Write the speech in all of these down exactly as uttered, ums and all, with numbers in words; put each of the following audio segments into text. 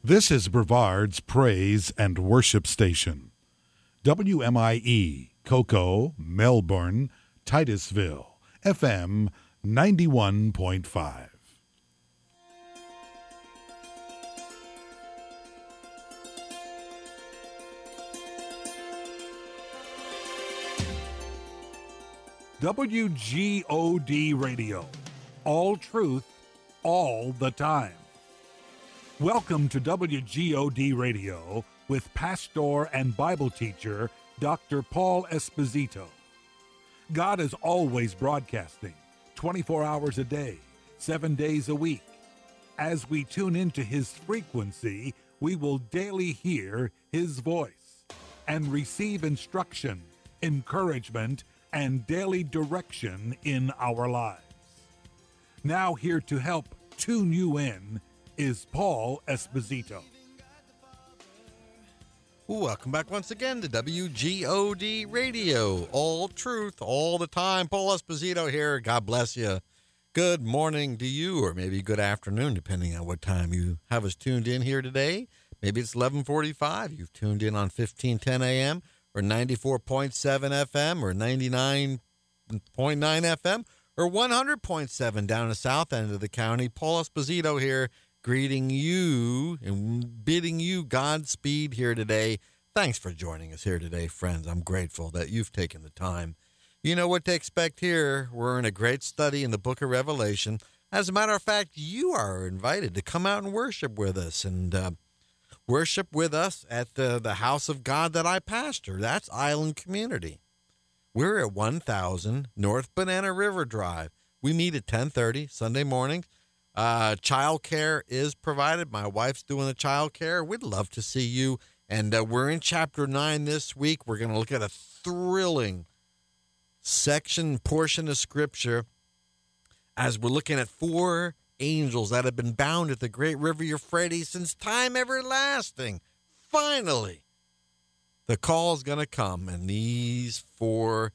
This is Brevard's Praise and Worship Station. W M I E, Cocoa, Melbourne, Titusville, F M ninety-one point five. W G O D Radio. All truth, all the time. Welcome to W G O D Radio with pastor and Bible teacher Doctor Paul Esposito. God is always broadcasting, twenty-four hours a day, seven days a week. As we tune into his frequency, we will daily hear his voice and receive instruction, encouragement, and daily direction in our lives. Now here to help tune you in is Paul Esposito. Welcome back once again to W G O D Radio. All truth, all the time. Paul Esposito here. God bless you. Good morning to you, or maybe good afternoon, depending on what time you have us tuned in here today. Maybe it's eleven forty-five. You've tuned in on fifteen ten a.m. or ninety-four point seven F M or ninety-nine point nine F M or one hundred point seven down the south end of the county. Paul Esposito here, greeting you and bidding you Godspeed here today. Thanks for joining us here today, friends. I'm grateful that you've taken the time. You know what to expect here. We're in a great study in the book of Revelation. As a matter of fact, you are invited to come out and worship with us and uh, worship with us at the, the house of God that I pastor. That's Island Community. We're at one thousand North Banana River Drive. We meet at ten thirty Sunday mornings. Uh, child care is provided. My wife's doing the child care. We'd love to see you. And uh, we're in chapter nine this week. We're going to look at a thrilling section, portion of scripture as we're looking at four angels that have been bound at the great river Euphrates since time everlasting. Finally, the call is going to come, and these four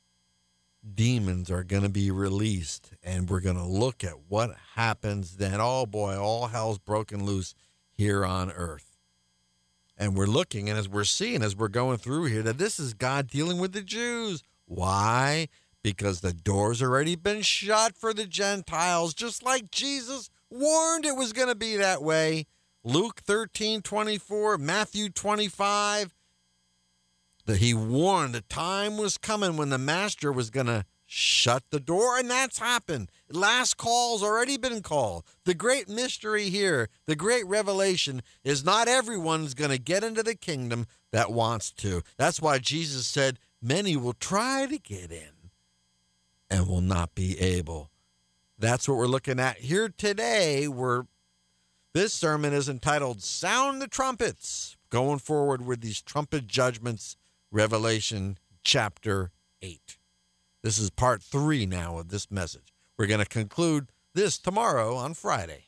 demons are going to be released, and we're going to look at what happens then. Oh boy, all hell's broken loose here on earth. And we're looking, and as we're seeing, as we're going through here, that this is God dealing with the Jews. Why? Because the door's already been shut for the Gentiles, just like Jesus warned it was going to be that way. Luke thirteen twenty-four, Matthew twenty-five, that he warned the time was coming when the master was going to shut the door, and that's happened. Last call's already been called. The great mystery here, the great revelation, is not everyone's going to get into the kingdom that wants to. That's why Jesus said, many will try to get in and will not be able. That's what we're looking at here today. We're, this sermon is entitled, Sound the Trumpets, going forward with these trumpet judgments, Revelation chapter eight. This is part three now of this message. We're going to conclude this tomorrow on Friday.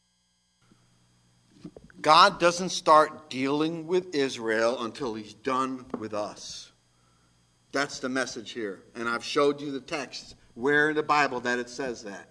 God doesn't start dealing with Israel until he's done with us. That's the message here. And I've showed you the text where in the Bible that it says that.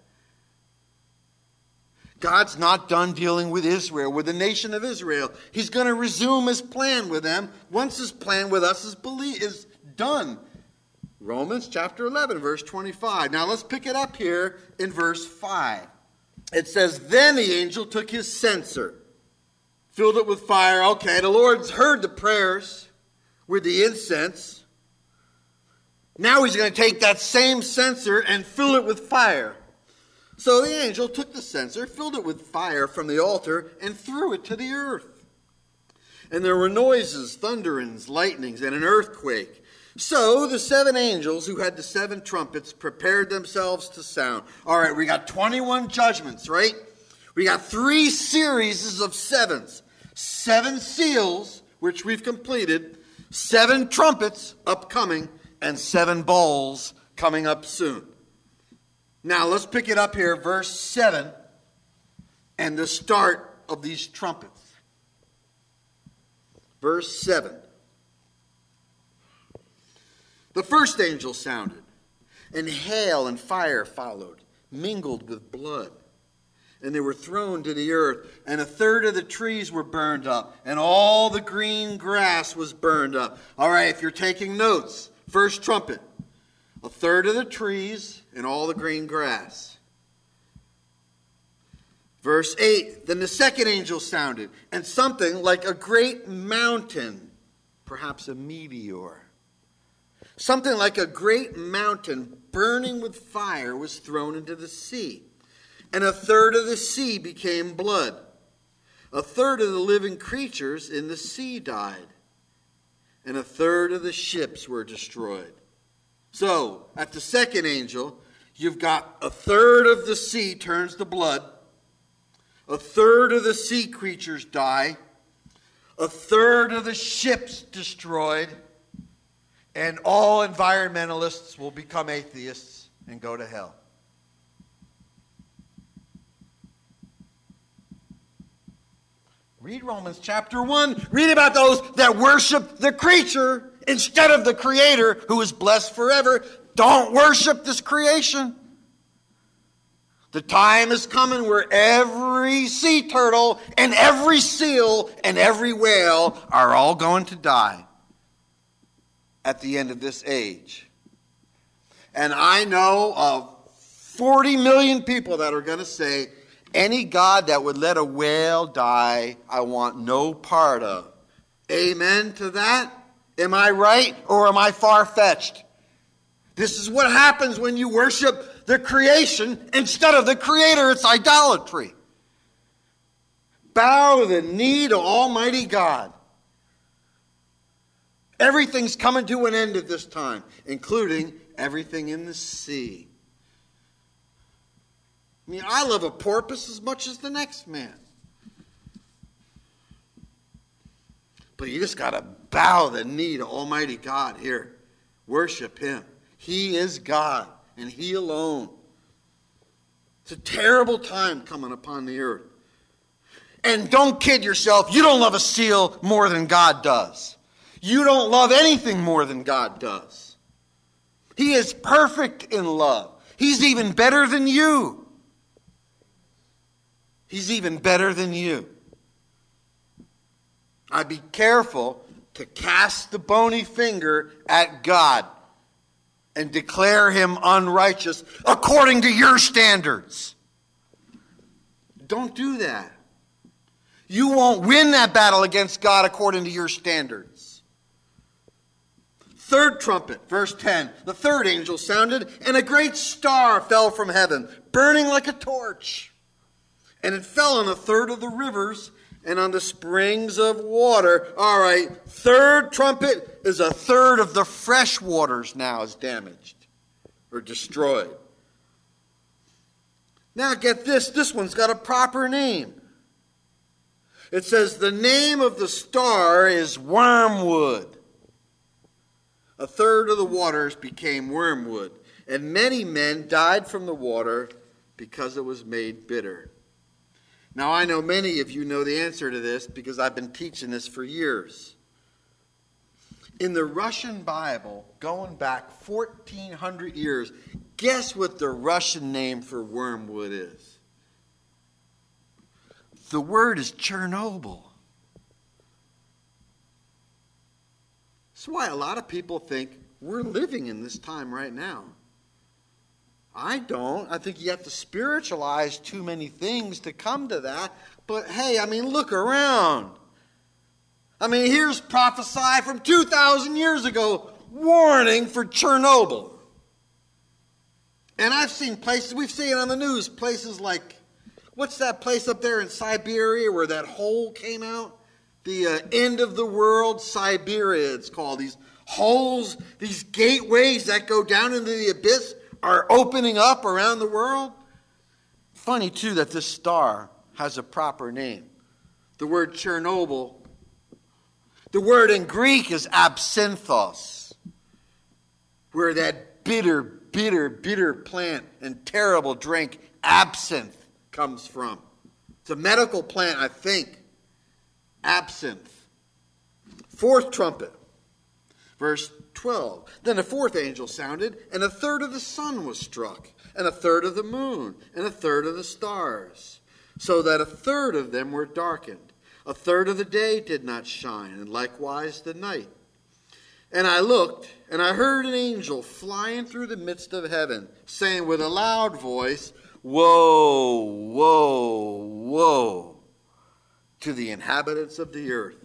God's not done dealing with Israel, with the nation of Israel. He's going to resume his plan with them once his plan with us is, belie- is done. Romans chapter eleven, verse twenty-five. Now let's pick it up here in verse five. It says, then the angel took his censer, filled it with fire. Okay, the Lord's heard the prayers with the incense. Now he's going to take that same censer and fill it with fire. So the angel took the censer, filled it with fire from the altar, and threw it to the earth. And there were noises, thunderings, lightnings, and an earthquake. So the seven angels who had the seven trumpets prepared themselves to sound. All right, we got twenty-one judgments, right? We got three series of sevens. Seven seals, which we've completed. Seven trumpets upcoming, and seven bowls coming up soon. Now, let's pick it up here, verse seven, and the start of these trumpets. Verse seven. The first angel sounded, and hail and fire followed, mingled with blood. and they were thrown to the earth. And a third of the trees were burned up, and all the green grass was burned up. All right, if you're taking notes, first trumpet. A third of the trees and all the green grass. Verse eight, then the second angel sounded, and something like a great mountain, perhaps a meteor, something like a great mountain burning with fire was thrown into the sea. And a third of the sea became blood. A third of the living creatures in the sea died. And a third of the ships were destroyed. So, at the second angel, you've got a third of the sea turns to blood. A third of the sea creatures die. A third of the ships destroyed. And all environmentalists will become atheists and go to hell. Read Romans chapter one. Read about those that worship the creature instead of the Creator who is blessed forever. Don't worship this creation. The time is coming where every sea turtle and every seal and every whale are all going to die at the end of this age. And I know of forty million people that are going to say, any God that would let a whale die, I want no part of. Amen to that? Am I right or am I far-fetched? This is what happens when you worship the creation instead of the Creator. It's idolatry. Bow the knee to Almighty God. Everything's coming to an end at this time, including everything in the sea. I mean, I love a porpoise as much as the next man. But you just got to bow the knee to Almighty God here. Worship Him. He is God, and He alone. It's a terrible time coming upon the earth. And don't kid yourself, you don't love a seal more than God does. You don't love anything more than God does. He is perfect in love. He's even better than you. He's even better than you. I'd be careful to cast the bony finger at God and declare Him unrighteous according to your standards. Don't do that. You won't win that battle against God according to your standards. Third trumpet, verse ten. The third angel sounded, and a great star fell from heaven, burning like a torch. And it fell on a third of the rivers and on the springs of water. All right, third trumpet is a third of the fresh waters now is damaged or destroyed. Now get this, this one's got a proper name. It says the name of the star is wormwood. A third of the waters became wormwood, and many men died from the water because it was made bitter. Now, I know many of you know the answer to this because I've been teaching this for years. In the Russian Bible, going back fourteen hundred years, guess what the Russian name for wormwood is? The word is Chernobyl. That's why a lot of people think we're living in this time right now. I don't. I think you have to spiritualize too many things to come to that. But hey, I mean, look around. I mean, here's prophesy from two thousand years ago, warning for Chernobyl. And I've seen places, we've seen it on the news, places like, what's that place up there in Siberia where that hole came out? The uh, end of the world, Siberia it's called. These holes, these gateways that go down into the abyss are opening up around the world. Funny, too, that this star has a proper name. The word Chernobyl, the word in Greek is absinthos, where that bitter, bitter, bitter plant and terrible drink, absinthe, comes from. It's a medical plant, I think. Absinthe. Fourth trumpet, verse twelve. Then a fourth angel sounded, and a third of the sun was struck, and a third of the moon, and a third of the stars. so that a third of them were darkened. A third of the day did not shine, and likewise the night. And I looked, and I heard an angel flying through the midst of heaven, saying with a loud voice, Woe, woe, woe to the inhabitants of the earth,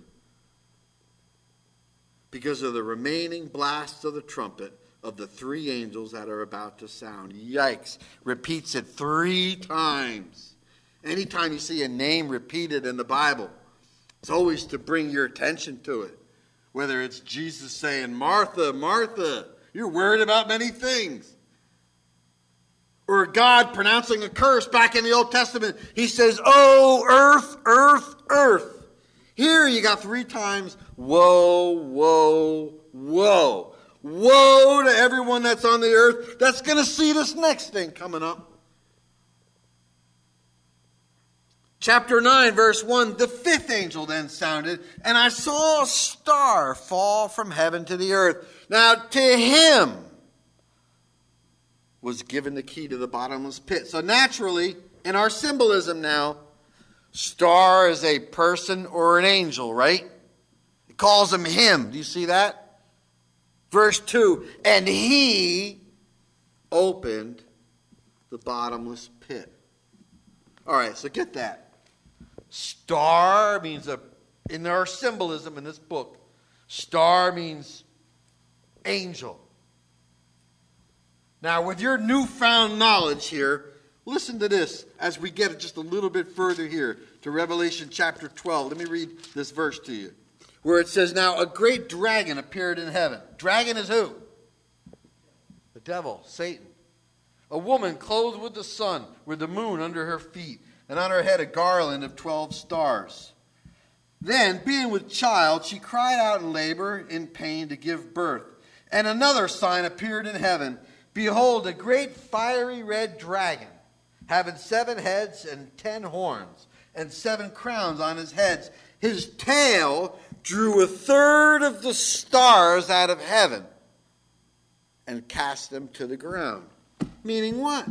because of the remaining blasts of the trumpet of the three angels that are about to sound. Yikes. Repeats it three times. Anytime you see a name repeated in the Bible, it's always to bring your attention to it. Whether it's Jesus saying, Martha, Martha, you're worried about many things. Or God pronouncing a curse back in the Old Testament. He says, oh, earth, earth, earth. Here you got three times, woe, woe, woe. Woe to everyone that's on the earth that's going to see this next thing coming up. Chapter nine, verse one, the fifth angel then sounded, and I saw a star fall from heaven to the earth. Now to him was given the key to the bottomless pit. So naturally, in our symbolism now, star is a person or an angel, right? It calls him him. Do you see that? Verse two, and he opened the bottomless pit. All right, so get that. Star means, a, in our symbolism in this book, star means angel. Now, with your newfound knowledge here, listen to this as we get just a little bit further here to Revelation chapter twelve. Let me read this verse to you, where it says, now a great dragon appeared in heaven. Dragon is who? The devil, Satan. A woman clothed with the sun, with the moon under her feet, and on her head a garland of twelve stars. Then, being with child, she cried out in labor, in pain, to give birth. And another sign appeared in heaven. Behold, a great fiery red dragon, having seven heads and ten horns, and seven crowns on his heads. His tail drew a third of the stars out of heaven and cast them to the ground. Meaning what?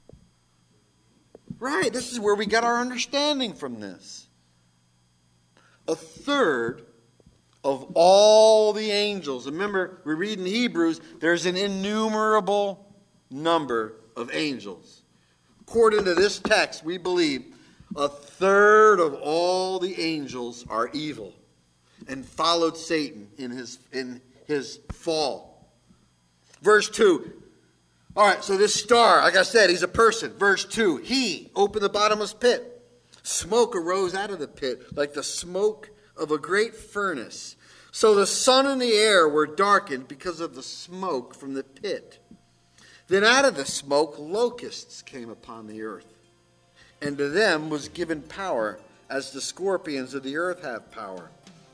Right, this is where we get our understanding from this. A third of all the angels. Remember, we read in Hebrews, there's an innumerable number of angels. According to this text, we believe a third of all the angels are evil and followed Satan in his, in his fall. Verse two. All right, so this star, like I said, he's a person. Verse two, he opened the bottomless pit. Smoke arose out of the pit like the smoke of a great furnace. So the sun and the air were darkened because of the smoke from the pit. Then out of the smoke locusts came upon the earth. And to them was given power, as the scorpions of the earth have power.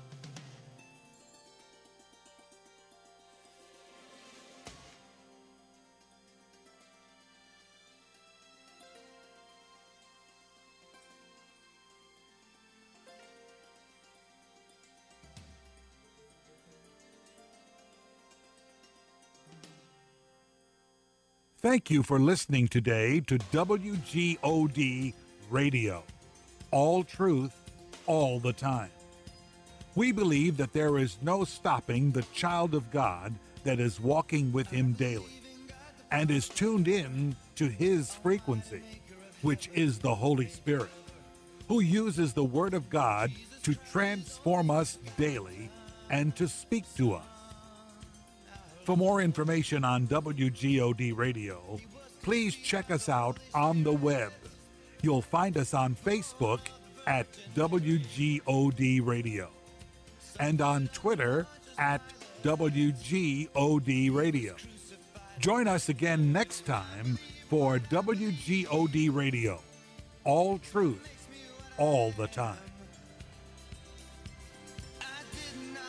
Thank you for listening today to W G O D Radio. All truth, all the time. We believe that there is no stopping the child of God that is walking with him daily and is tuned in to his frequency, which is the Holy Spirit, who uses the Word of God to transform us daily and to speak to us. For more information on W G O D Radio, please check us out on the web. You'll find us on Facebook at W G O D Radio and on Twitter at W G O D Radio. Join us again next time for W G O D Radio. All truth, all the time.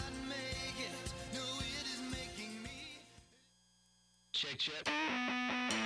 Check, check.